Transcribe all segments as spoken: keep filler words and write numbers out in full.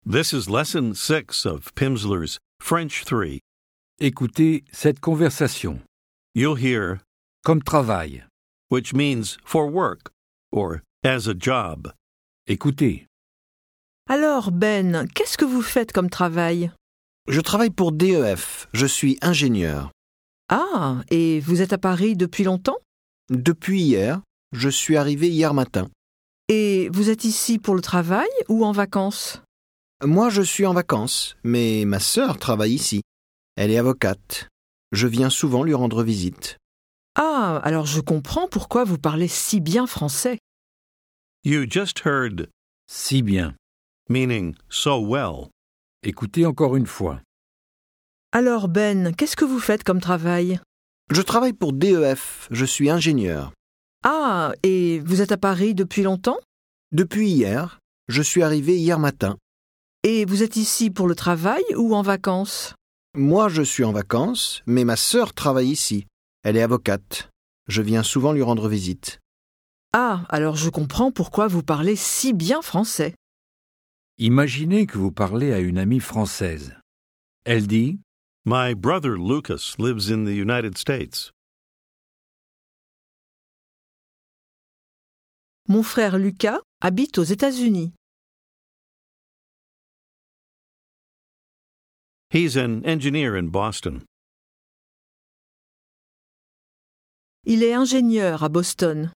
This is lesson six of Pimsleur's French three. Écoutez cette conversation. You'll hear Comme travail. which means for work or as a job. Écoutez. Alors, Ben, qu'est-ce que vous faites comme travail? Je travaille pour D E F, je suis ingénieur. Ah, et vous êtes à Paris depuis longtemps? Depuis hier, je suis arrivé hier matin. Et vous êtes ici pour le travail ou en vacances? Moi, je suis en vacances, mais ma sœur travaille ici. Elle est avocate. Je viens souvent lui rendre visite. Ah, alors je comprends pourquoi vous parlez si bien français. You just heard Si bien. meaning so well. Écoutez encore une fois. Alors, Ben, qu'est-ce que vous faites comme travail? Je travaille pour D E F, je suis ingénieur. Ah, et vous êtes à Paris depuis longtemps? Depuis hier, je suis arrivé hier matin. Et vous êtes ici pour le travail ou en vacances? Moi, je suis en vacances, mais ma sœur travaille ici. Elle est avocate. Je viens souvent lui rendre visite. Ah, alors je comprends pourquoi vous parlez si bien français. Imaginez que vous parlez à une amie française. Elle dit My brother Lucas lives in the United States. Mon frère Lucas habite aux États-Unis. He's an engineer in Boston. Il est ingénieur à Boston.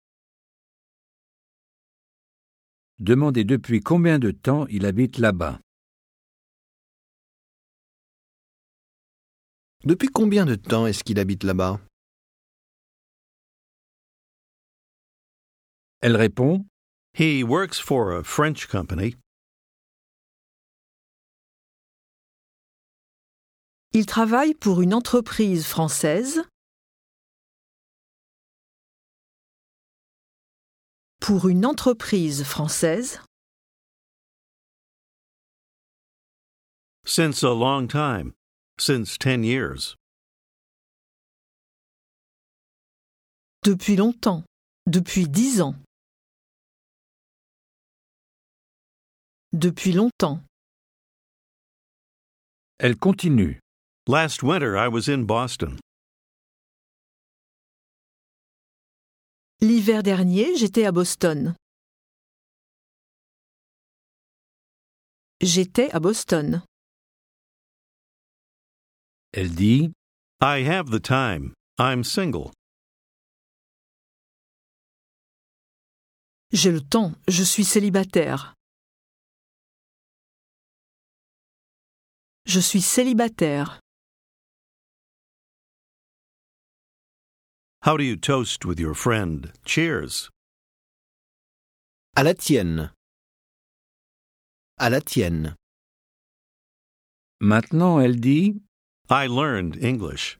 Demandez depuis combien de temps il habite là-bas. Depuis combien de temps est-ce qu'il habite là-bas? Elle répond He works for a French company. Il travaille pour une entreprise française. Pour une entreprise française. Since a long time. Since ten years. Depuis longtemps. Depuis dix ans. Depuis longtemps. Elle continue. Last winter I was in Boston. L'hiver dernier, j'étais à Boston. J'étais à Boston. Elle dit I have the time. I'm single. J'ai le temps, je suis célibataire. Je suis célibataire. How do you toast with your friend? Cheers. À la tienne. À la tienne. Maintenant elle dit I learned English.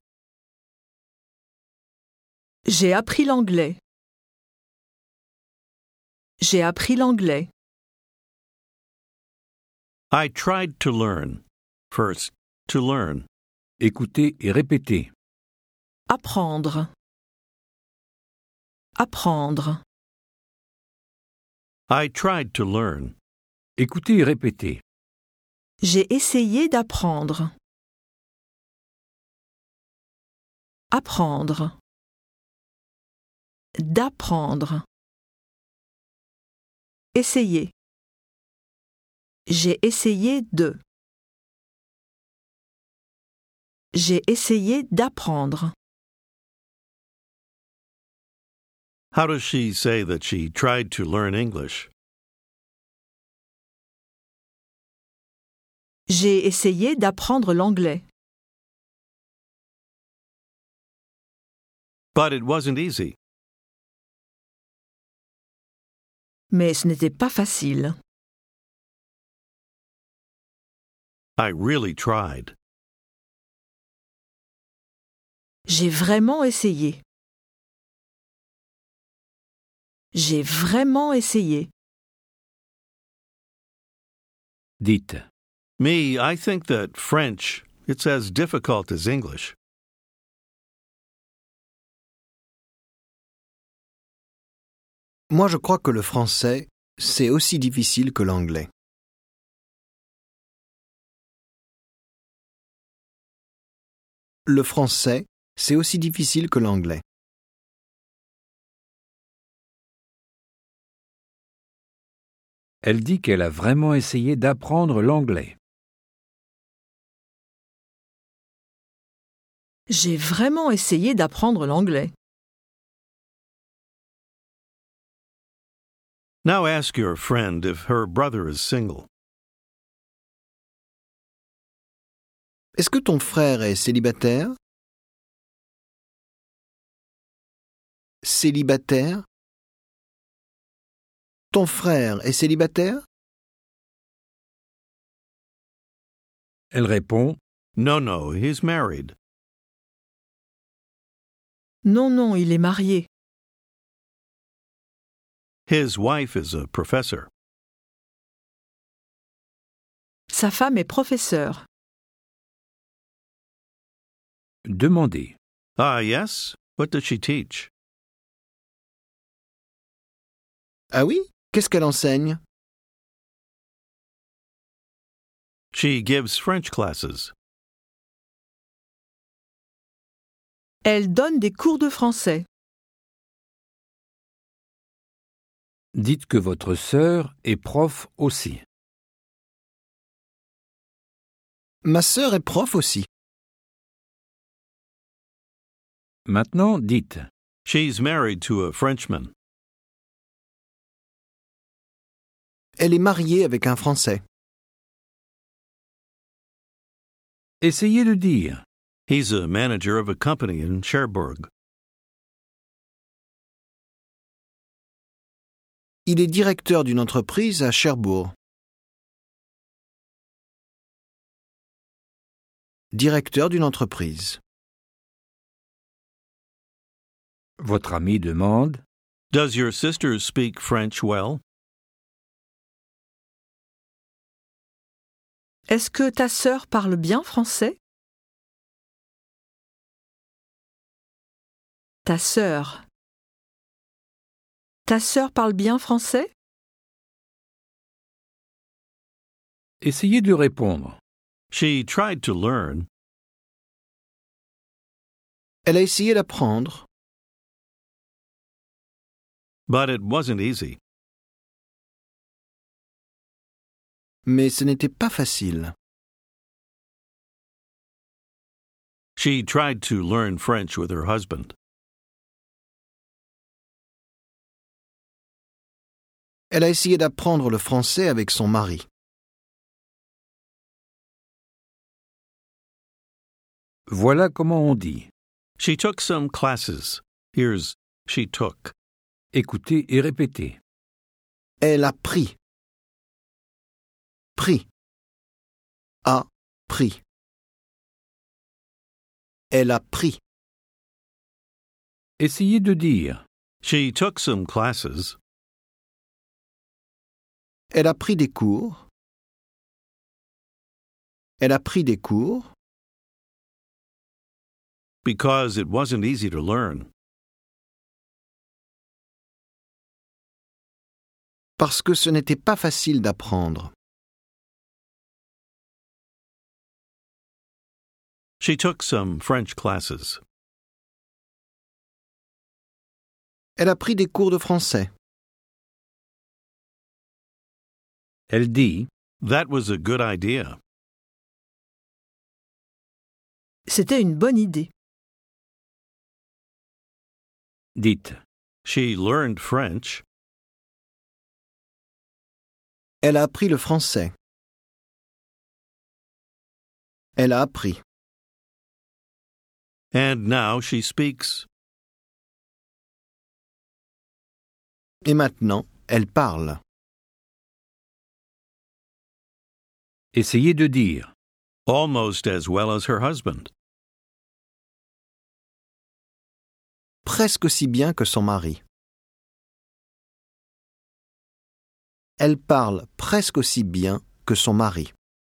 J'ai appris l'anglais. J'ai appris l'anglais. I tried to learn. First, to learn. Écoutez et répétez. Apprendre. Apprendre. I tried to learn. Écoutez et répétez. J'ai essayé d'apprendre. Apprendre. D'apprendre. Essayer. J'ai essayé de. J'ai essayé d'apprendre. How does she say that she tried to learn English? J'ai essayé d'apprendre l'anglais. But it wasn't easy. Mais ce n'était pas facile. I really tried. J'ai vraiment essayé. J'ai vraiment essayé. Dites. Me, I think that French, it's as difficult as English. Moi, je crois que le français, c'est aussi difficile que l'anglais. Le français, c'est aussi difficile que l'anglais. Elle dit qu'elle a vraiment essayé d'apprendre l'anglais. J'ai vraiment essayé d'apprendre l'anglais. Now ask your friend if her brother is single. Est-ce que ton frère est célibataire? Célibataire? Ton frère est célibataire? Elle répond No, no, he's married. Non, non, il est marié. His wife is a professor. Sa femme est professeure. demander. Ah, yes? What does she teach? Ah oui? Qu'est-ce qu'elle enseigne? She gives French classes. Elle donne des cours de français. Dites que votre sœur est prof aussi. Ma sœur est prof aussi. Maintenant, dites. She's married to a Frenchman. Elle est mariée avec un Français. Essayez de dire. He's a manager of a company in Cherbourg. Il est directeur d'une entreprise à Cherbourg. Directeur d'une entreprise. Votre ami demande. Does your sister speak French well? Est-ce que ta sœur parle bien français? Ta sœur. Ta sœur parle bien français? Essayez de répondre. She tried to learn. Elle a essayé d'apprendre. But it wasn't easy. Mais ce n'était pas facile. She tried to learn French with her husband. Elle a essayé d'apprendre le français avec son mari. Voilà comment on dit. She took some classes. Here's she took. Écoutez et répétez. Elle a pris. Pris. A pris. Elle a pris. Essayez de dire. She took some classes. Elle a pris des cours. Elle a pris des cours. Because it wasn't easy to learn. Parce que ce n'était pas facile d'apprendre. She took some French classes. Elle a pris des cours de français. Elle dit. That was a good idea. C'était une bonne idée. Dites. She learned French. Elle a appris le français. Elle a appris. And now she speaks. Et maintenant, elle parle. Essayez de dire. Almost as well as her husband. Presque aussi bien que son mari. Elle parle presque aussi bien que son mari.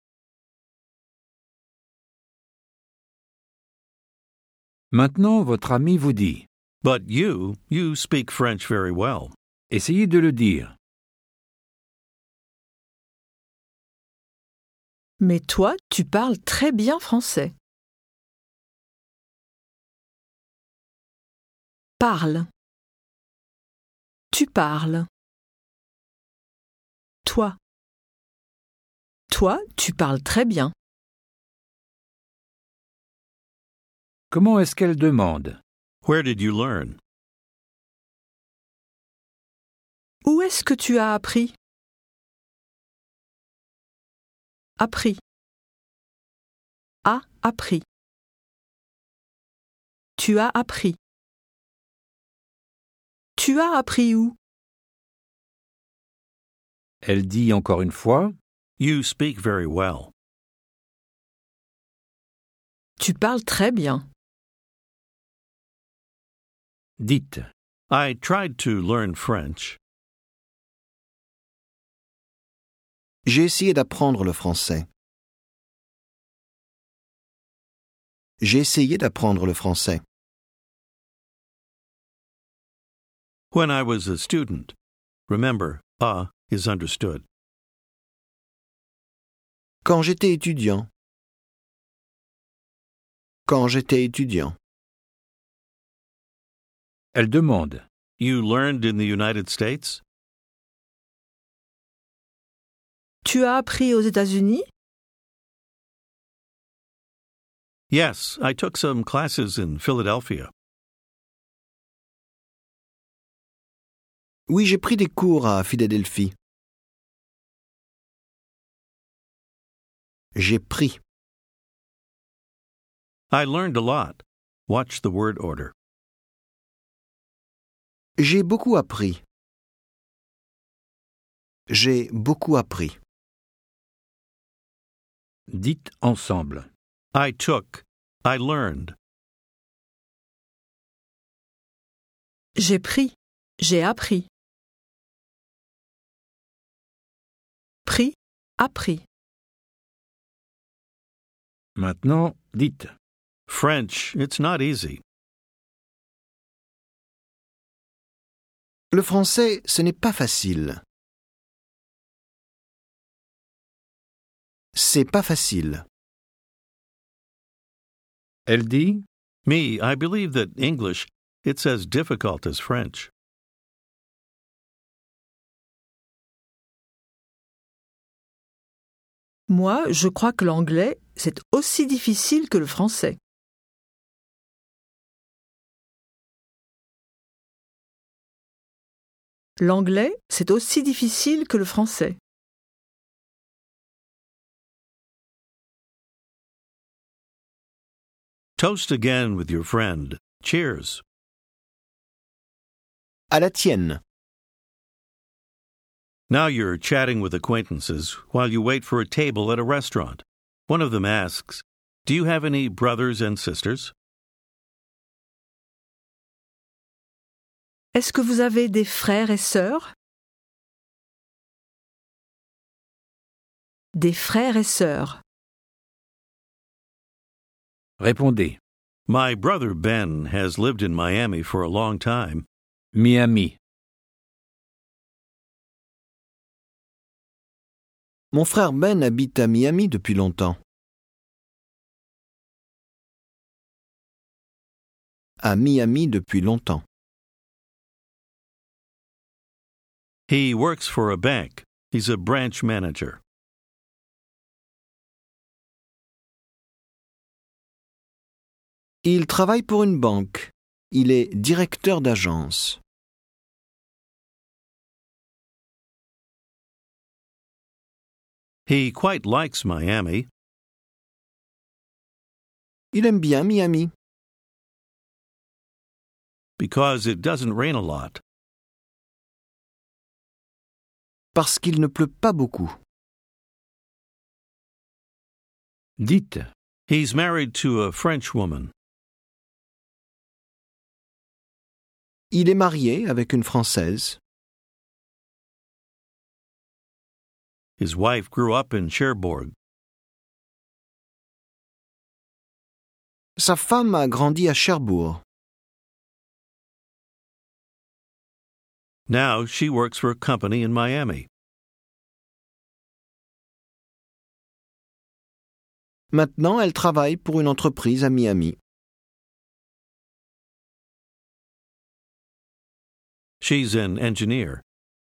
Maintenant, votre ami vous dit. But you, you speak French very well. Essayez de le dire. Mais toi, tu parles très bien français. parle. Tu parles. Toi. Toi, tu parles très bien. Comment est-ce qu'elle demande? Where did you learn? Où est-ce que tu as appris? Appris. A appris. Tu as appris. Tu as appris où? Elle dit encore une fois. You speak very well. Tu parles très bien. Dites. I tried to learn French. J'ai essayé d'apprendre le français. J'ai essayé d'apprendre le français. When I was a student. Remember, a is understood. Quand j'étais étudiant. Quand j'étais étudiant. Elle demande. You learned in the United States? Tu as appris aux États-Unis? Yes, I took some classes in Philadelphia. Oui, j'ai pris des cours à Philadelphie. J'ai pris. I learned a lot. Watch the word order. J'ai beaucoup appris. J'ai beaucoup appris. Dites ensemble. I took. I learned. J'ai pris. J'ai appris. Pris. Appris. Maintenant, dites. French, it's not easy. Le français, ce n'est pas facile. C'est pas facile. Elle dit. Me, I believe that English, it's as difficult as French. Moi, je crois que l'anglais, c'est aussi difficile que le français. L'anglais, c'est aussi difficile que le français. Toast again with your friend. Cheers. À la tienne. Now you're chatting with acquaintances while you wait for a table at a restaurant. One of them asks, "Do you have any brothers and sisters?" Est-ce que vous avez des frères et sœurs? Des frères et sœurs. Répondez. My brother Ben has lived in Miami for a long time. Miami. Mon frère Ben habite à Miami depuis longtemps. À Miami depuis longtemps. He works for a bank. He's a branch manager. Il travaille pour une banque. Il est directeur d'agence. He quite likes Miami. Il aime bien Miami. Because it doesn't rain a lot. Parce qu'il ne pleut pas beaucoup. Dites. He's married to a French woman. Il est marié avec une Française. His wife grew up in Cherbourg. Sa femme a grandi à Cherbourg. Now she works for a company in Miami. Maintenant, elle travaille pour une entreprise à Miami. She's an engineer.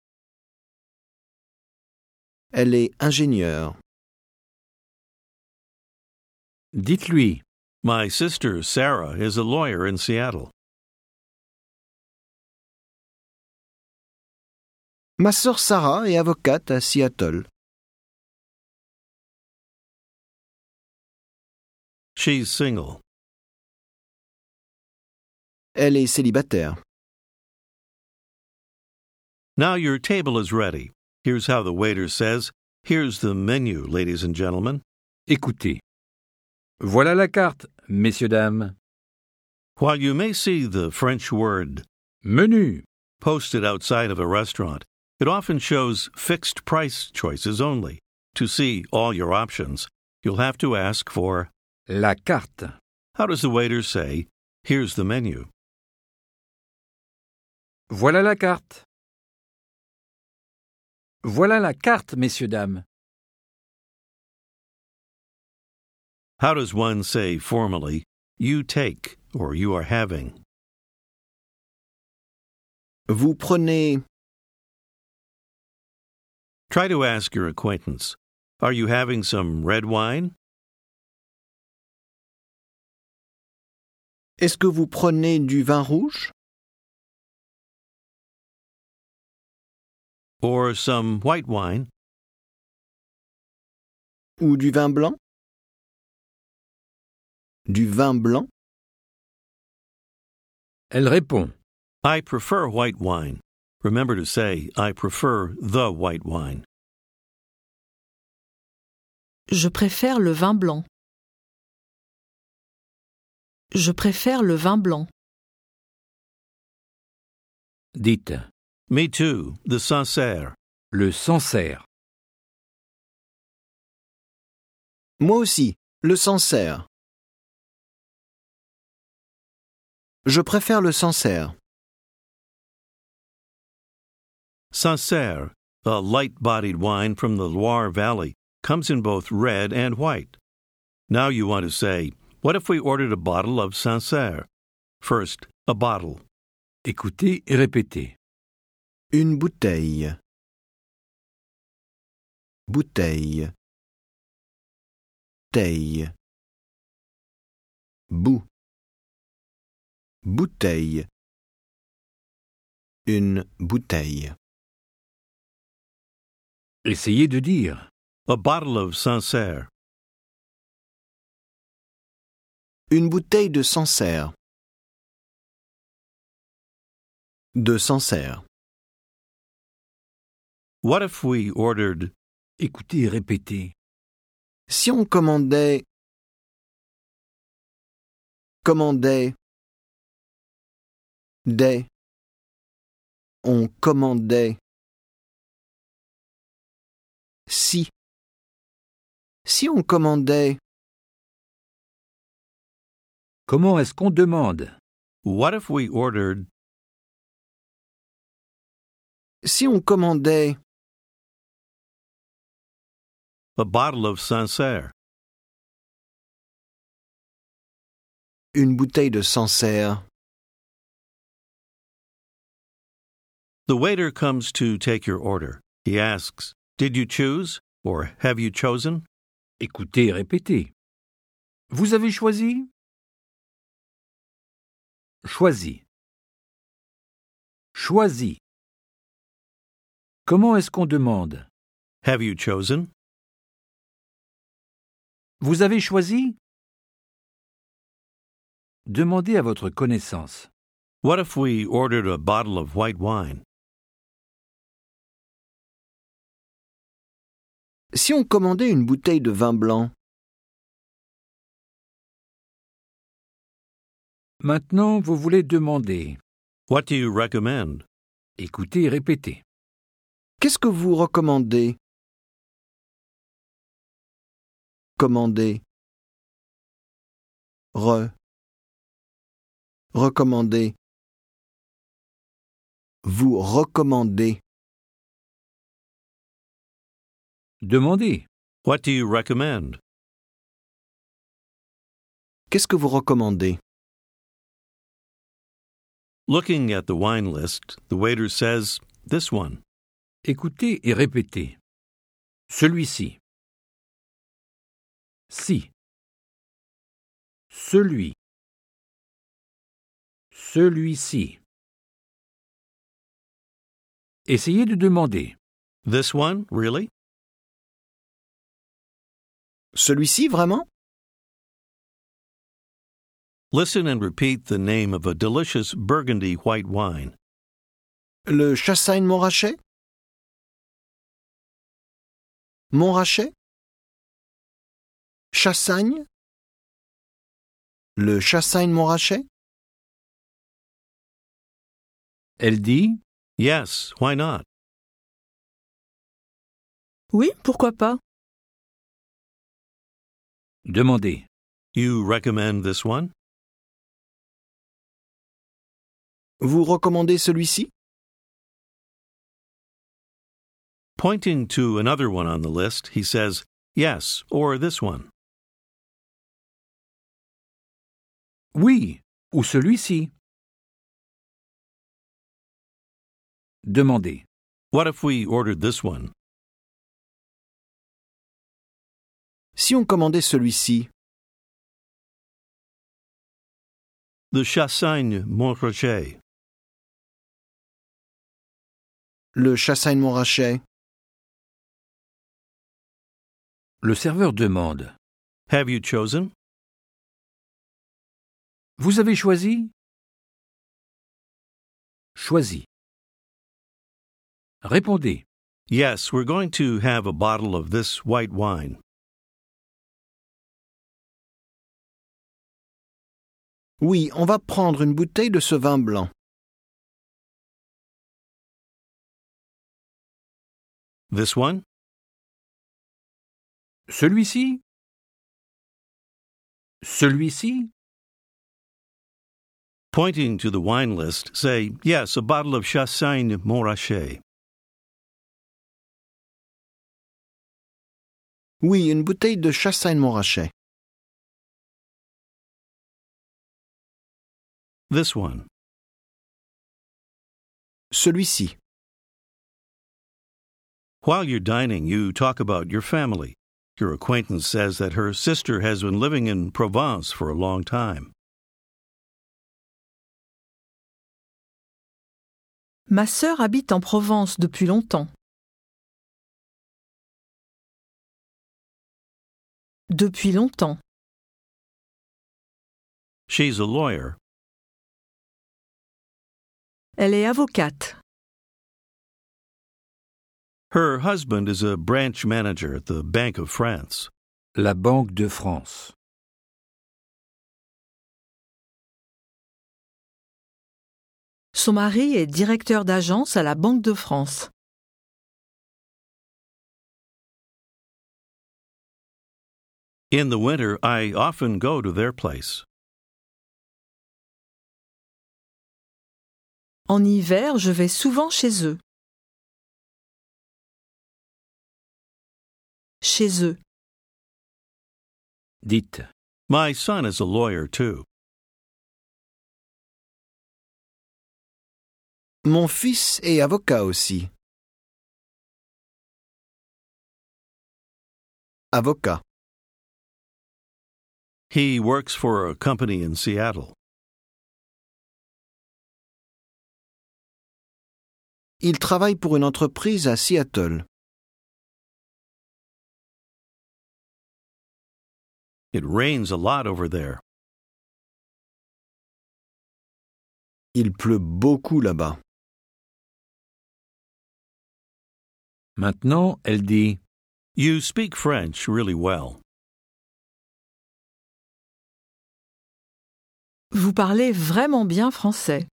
Elle est ingénieure. Dites-lui. My sister, Sarah, is a lawyer in Seattle. Ma sœur Sarah est avocate à Seattle. She's single. Elle est célibataire. Now your table is ready. Here's how the waiter says, "Here's the menu, ladies and gentlemen." Écoutez. Voilà la carte, messieurs, dames. While you may see the French word Menu. posted outside of a restaurant, it often shows fixed price choices only. To see all your options, you'll have to ask for, La carte. how does the waiter say, "Here's the menu"? Voilà la carte. Voilà la carte, messieurs, dames. How does one say formally, "You take" or "You are having"? Vous prenez. Try to ask your acquaintance, "Are you having some red wine?" Est-ce que vous prenez du vin rouge? Or some white wine? Ou du vin blanc? Du vin blanc? Elle répond. I prefer white wine. Remember to say, "I prefer the white wine." Je préfère le vin blanc. Je préfère le vin blanc. Dites. Me too, the Sancerre. Le Sancerre. Moi aussi, le Sancerre. Je préfère le Sancerre. Sancerre, a light-bodied wine from the Loire Valley, comes in both red and white. Now you want to say, "What if we ordered a bottle of Sancerre?" First, a bottle. Écoutez et répétez. Une bouteille. Bouteille. Teille. Bout. Bouteille. Une bouteille. Essayez de dire. A bottle of Sancerre. Une bouteille de Sancerre. De Sancerre. What if we ordered Écoutez et répétez. Si on commandait. Commandait. Des. On commandait. Si. Si on commandait. Comment est-ce qu'on demande? What if we ordered Si on commandait. a bottle of Sancerre? Une bouteille de Sancerre. The waiter comes to take your order. He asks, "Did you choose?" or "Have you chosen?" Écoutez et répétez. Vous avez choisi? Choisi. Choisi. Comment est-ce qu'on demande? Have you chosen? Vous avez choisi? Demandez à votre connaissance. What if we ordered a bottle of white wine? Si on commandait une bouteille de vin blanc. Maintenant, vous voulez demander. What do you recommend? Écoutez et répétez. Qu'est-ce que vous recommandez? Commander. Re. Recommander. Vous recommandez. Demandez. What do you recommend? Qu'est-ce que vous recommandez? Looking at the wine list, the waiter says, "This one." Écoutez et répétez. Celui-ci. Si. Celui. Celui-ci. Essayez de demander. This one, really? Celui-ci, vraiment? Listen and repeat the name of a delicious burgundy white wine. Le Chassagne Montrachet? Montrachet? Chassagne? Le Chassagne Montrachet? Elle dit Yes, why not? Oui, pourquoi pas? Demandez. You recommend this one? Vous recommandez celui-ci? Pointing to another one on the list, he says, yes, or this one. Oui, ou celui-ci. Demandez. What if we ordered this one? Si on commandait celui-ci, The Chassagne Montrachet. le Chassagne Montrachet, Le serveur demande. Have you chosen? Vous avez choisi? Choisi. Répondez. Yes, we're going to have a bottle of this white wine. oui, on va prendre une bouteille de ce vin blanc. This one? Celui-ci? Celui-ci? Pointing to the wine list, say, yes, a bottle of Chassagne Montrachet. Oui, une bouteille de Chassagne Montrachet. This one. Celui-ci. While you're dining, you talk about your family. Your acquaintance says that her sister has been living in Provence for a long time. Ma sœur habite en Provence depuis longtemps. Depuis longtemps. She's a lawyer. Elle est avocate. Her husband is a branch manager at the Bank of France. La Banque de France. Son mari est directeur d'agence à la Banque de France. In the winter, I often go to their place. En hiver, je vais souvent chez eux. Chez eux. Dites. My son is a lawyer, too. Mon fils est avocat aussi. Avocat. He works for a company in Seattle. Il travaille pour une entreprise à Seattle. It rains a lot over there. Il pleut beaucoup là-bas. Maintenant, elle dit. You speak French really well. Vous parlez vraiment bien français.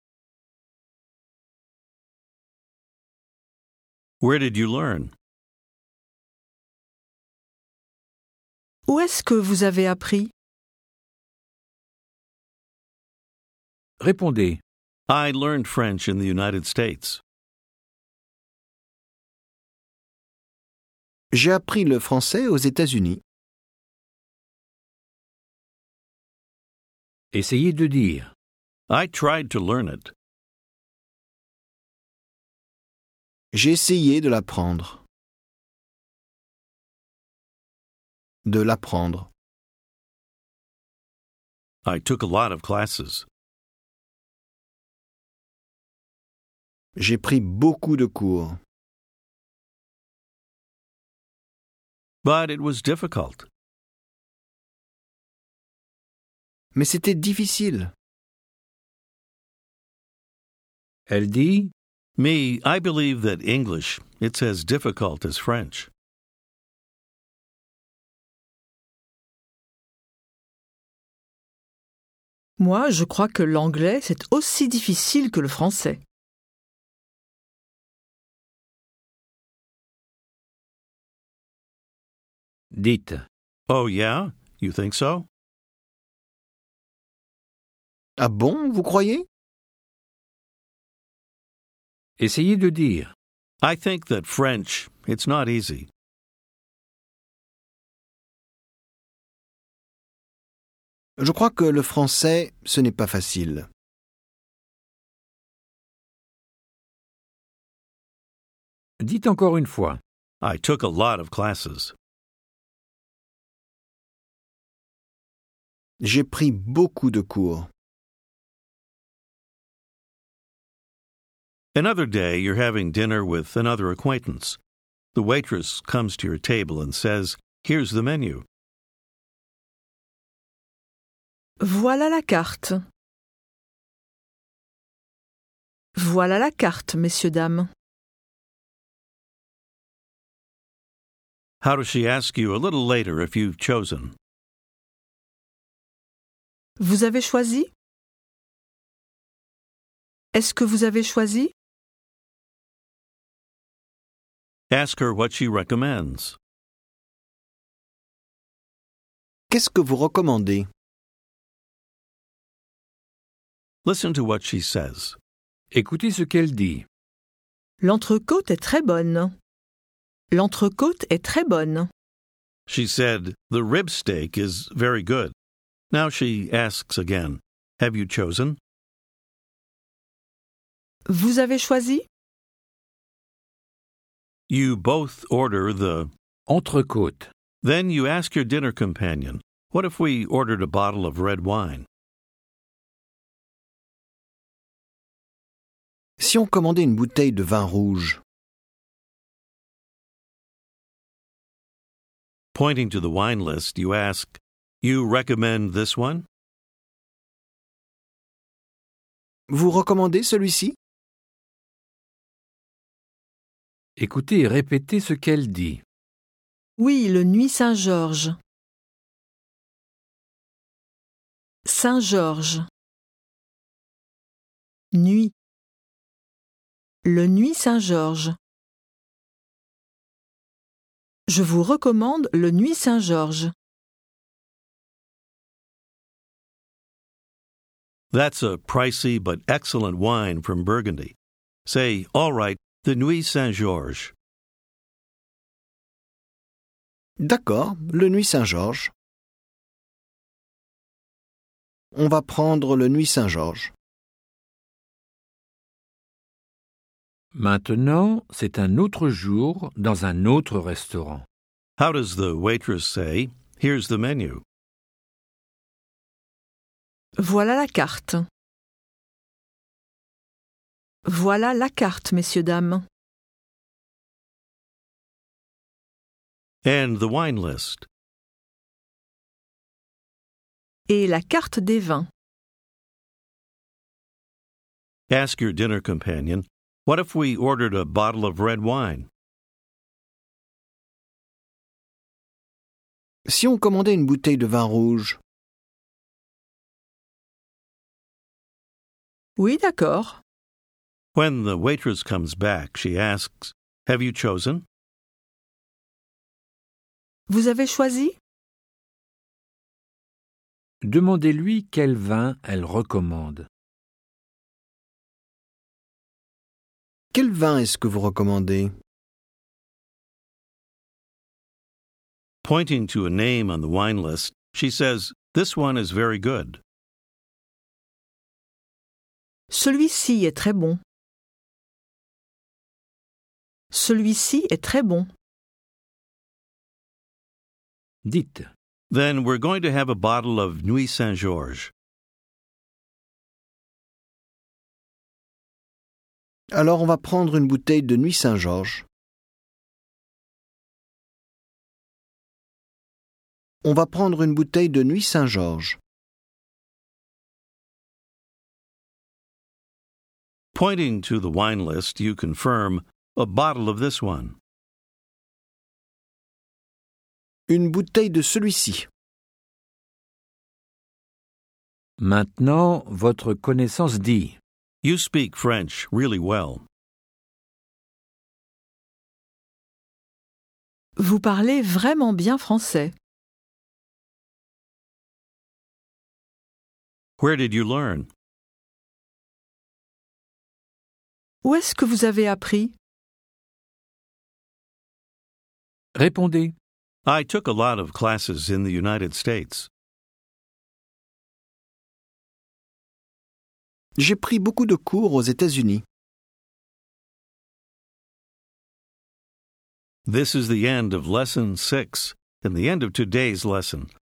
Where did you learn? Où est-ce que vous avez appris? Répondez. I learned French in the United States. J'ai appris le français aux États-Unis. Essayez de dire. I tried to learn it. J'ai essayé de l'apprendre. De l'apprendre. I took a lot of classes. J'ai pris beaucoup de cours. But it was difficult. Mais c'était difficile. Elle dit Me, I believe that English, it's as difficult as French. Moi, je crois que l'anglais, c'est aussi difficile que le français. Dites. Oh, yeah? You think so? Ah bon, vous croyez? Essayez de dire. I think that French, it's not easy. Je crois que le français, ce n'est pas facile. Dites encore une fois. I took a lot of classes. J'ai pris beaucoup de cours. Another day, you're having dinner with another acquaintance. The waitress comes to your table and says, "Here's the menu." Voilà la carte. Voilà la carte, messieurs, dames. How does she ask you a little later if you've chosen? Vous avez choisi? Est-ce que vous avez choisi? Ask her what she recommends. Qu'est-ce que vous recommandez? Listen to what she says. Écoutez ce qu'elle dit. L'entrecôte est très bonne. L'entrecôte est très bonne. She said, "The rib steak is very good." Now she asks again, "Have you chosen?" Vous avez choisi? You both order the... Entrecôte. Then you ask your dinner companion, "What if we ordered a bottle of red wine?" Si on commandait une bouteille de vin rouge, Pointing to the wine list, you ask, "You recommend this one?" vous recommandez celui-ci? Écoutez et répétez ce qu'elle dit. Oui, le Nuit Saint-Georges. Saint-Georges. Nuit. Le Nuit Saint-Georges. Je vous recommande le Nuit Saint-Georges. That's a pricey but excellent wine from Burgundy. Say, "All right, the Nuit Saint-Georges." D'accord, le Nuit Saint-Georges. On va prendre le Nuit Saint-Georges. Maintenant, c'est un autre jour dans un autre restaurant. How does the waitress say, "Here's the menu"? Voilà la carte. Voilà la carte, messieurs, dames. And the wine list. Et la carte des vins. Ask your dinner companion, "What if we ordered a bottle of red wine?" Si on commandait une bouteille de vin rouge, Oui, d'accord. When the waitress comes back, she asks, "Have you chosen?" Vous avez choisi? Demandez-lui quel vin elle recommande. quel vin est-ce que vous recommandez? Pointing to a name on the wine list, she says, "This one is very good." Celui-ci est très bon. Celui-ci est très bon. Dites. Then we're going to have a bottle of Nuit Saint-Georges. Alors on va prendre une bouteille de Nuit Saint-Georges. On va prendre une bouteille de Nuit Saint-Georges. Pointing to the wine list, you confirm a bottle of this one. Une bouteille de celui-ci. Maintenant, votre connaissance dit. You speak French really well. Vous parlez vraiment bien français. Where did you learn? Où est-ce que vous avez appris? Répondez. I took a lot of classes in the United States. J'ai pris beaucoup de cours aux États-Unis. This is the end of Lesson six and the end of today's lesson.